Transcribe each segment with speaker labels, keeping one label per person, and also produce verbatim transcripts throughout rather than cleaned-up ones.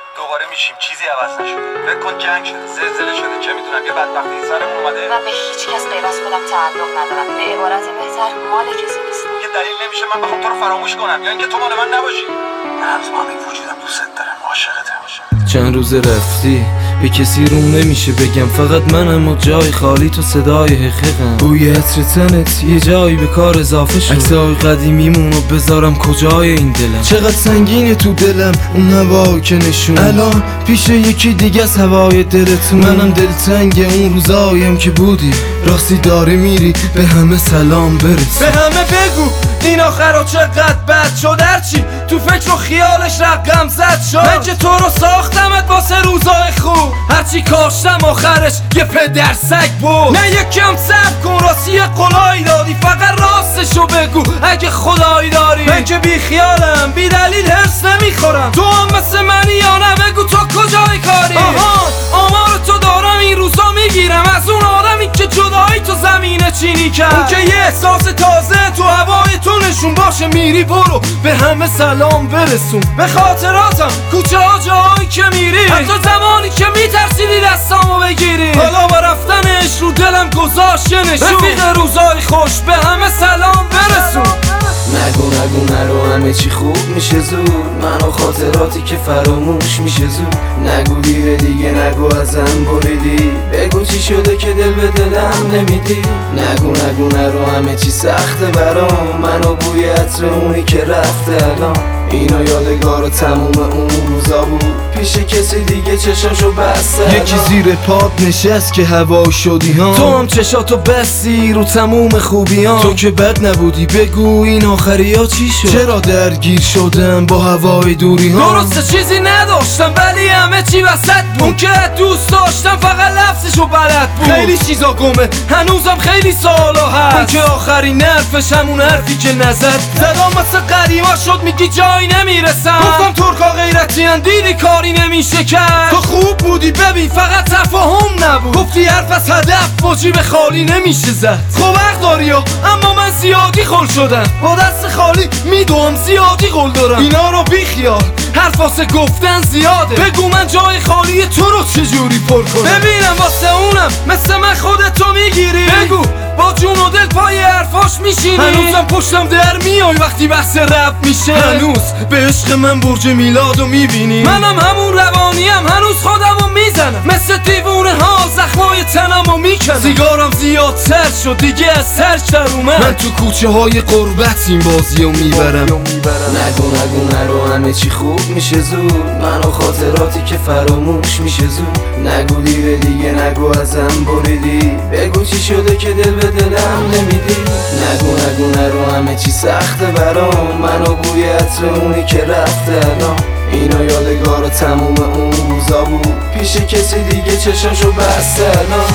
Speaker 1: دوباره میشیم، چیزی عوض نشده. فکر کن جنگ شده، زلزله شده، چه میدونم یه بدبختی سرمون اومده.
Speaker 2: من به هیچ کس غیر از خودم تعلق ندارم. به عبارت بهتر مال کسی نیستم.
Speaker 1: یه دلیل نمیشه من بخوام تو رو فراموش کنم یا اینکه تو مال من نباشی. من تمام وجودم دوست دارم، عاشقتم.
Speaker 3: چند روز رفتی به کسی رو نمیشه بگم، فقط منم و جای خالی تو صدای حقیقم. بوی عطر تنت یه جایی به کار اضافه شد، عکسای قدیمیمونو بذارم کجای این دلم. چقدر سنگینه تو دلم اون هوا که نشون، الان پیش یکی دیگه از هوای دلتون. منم دلتنگ اون روزایم که بودی، راستی داری میری به همه سلام برس. به همه بگو این آخرا چقدر بد شد، هرچی تو فکر و خیالش رقم زد شد. من که تو رو ساختمت واسه روزای خوب، هرچی کاشتم آخرش یه پدر سگ بود. نه یکم صبر کن، راستی یه قولایی دادی، فقط راستشو بگو اگه خدایی داری. من که بی خیالم، بی دلیل هرس نمیخورم، تو هم مثل منی یا نه؟ بگو تو کجای کاری؟ آها آمار تو دارم این روزا میگیرم، از اون آدمی که جدایی تو زمینه چینی کرد. اون که یه احساس تازه تو هوای تو نشون باشه، میری برو به همه سلام برسون. به خاطراتم کوچه ها جایی که میری، حتی زمانی که میترسیدی دستامو بگیری، حالا با رفتنش رو دلم گذاشت یه نشون. رفیق روزای خوش به همه سلام برسون. نگو نگو نرو همه چی خوب میشه زود، من و خاطراتی که فراموش میشه زود. نگو دیره دیگه نگو ازم بریدی، بگو چی شده که دل به دلم نمیدی. نگو نگو نرو همه چی سخته برام، من و بوی عطر اونی که رفته الان. اینا یادگار تموم اون روزا بود، پیش کسی دیگه چشاشو بسته. یکی زیر پات نشست که هوا شدی ها، تو هم چشاتو بستی رو تموم خوبی ها. تو که بد نبودی، بگو این آخری ها چی شد؟ چرا درگیر شدم با هوای دوری ها؟ درسته چیزی نداشتم ولی همه چی وسط بود، اون که دوست داشتم فقط لفظشو بلد بود. خیلی چیزا گمه هنوزم خیلی سوالا هست، اون که آخرین حرفش همون حرفی که نزد. زدام مثل قدیما شد میگی جایی نمیرسم، گفتم ترکا غیرتی ان دیدی کاری نمیشه کرد. تو خوب بودی ببین فقط تفاهم نبود، گفتی حرف از هدف با جیب خالی نمیشه زد. خب حق داری اما من زیادی خل شدم، با دست خالی میدوم زیادی قول دارم. اینا رو بیخیال، حرف واسه گفتن زیاده، بگو من جای خالی تو رو چجوری پر کنم. ببینم واسه اونم مثل من خودتو میگیری، بگو با جون و دل پای حرفاش میشینی. هنوزم پشتم در میای وقتی بحث رپ میشه، هنوز به عشق من برج میلادو میبینی. منم همون روانیم، هنوز خودمو میزنم مثل دیوونه ها، زخمای تنمو میکنم. سیگارم زیاد سرد شد دیگه از سرش در اومد، من تو کوچه های قربت این بازیو میبرم. نگو نگو نرو همه چی خوب میشه زود، من و خاطراتی که فراموش میشه زود. نگو دیره دیگه نگو ازم بریدی، بگو چی شده که دل به دلم نمیدی. نگو نگو نرو همه چی سخته برام، من و بوی عطر اونی که رفته الان. اینا یادگار تموم اون روزا بود، پیش کسی دیگه چشاشو بسته الان.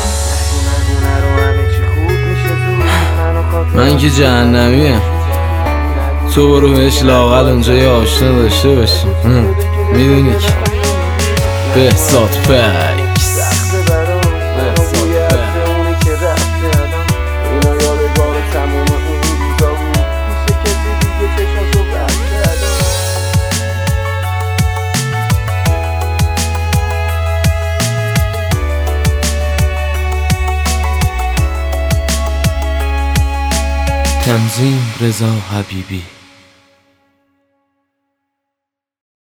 Speaker 3: من که جهنمیم، تو برو بهش لااقل اونجا یه آشنا داشته باشی. میدونی که بهزاد فکس. تنظیم رضا حبیبی.